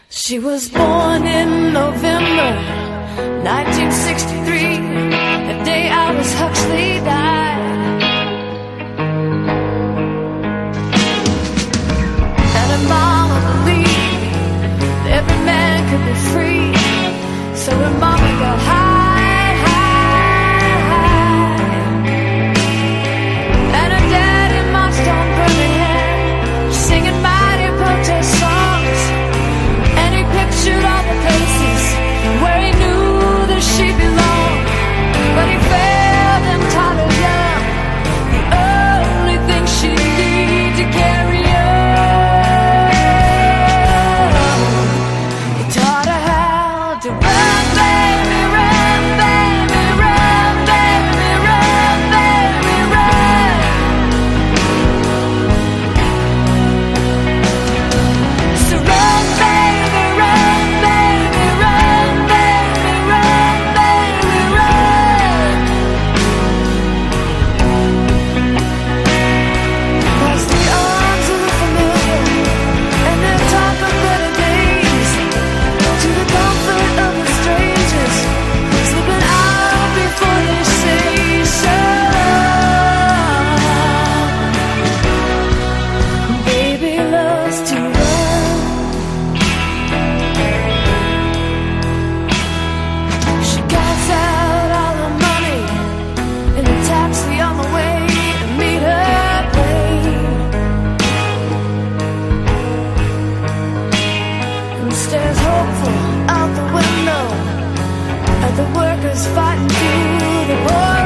She was born in November 1963, the day Aldous Huxley died. And her mama believed that every man could be free, so her mama got high, high, high. And her daddy marched on Birmingham, singing mighty protest songs. Pictured all the places where he knew that she belonged, but he failed and taught her young the only thing she needed to carry on. He taught her how to run, baby, run, baby, run, baby, run, baby, run. So run, baby, run, baby, run, baby, run, baby, run. 'Cause the arms of the familiar and their talk of better days, to the comfort of the strangers slipping out before they say so. Baby loves to run. She gets out all her money in a taxi on the way to meet her plane, and stares hopeful out the window at the workers fighting through the board.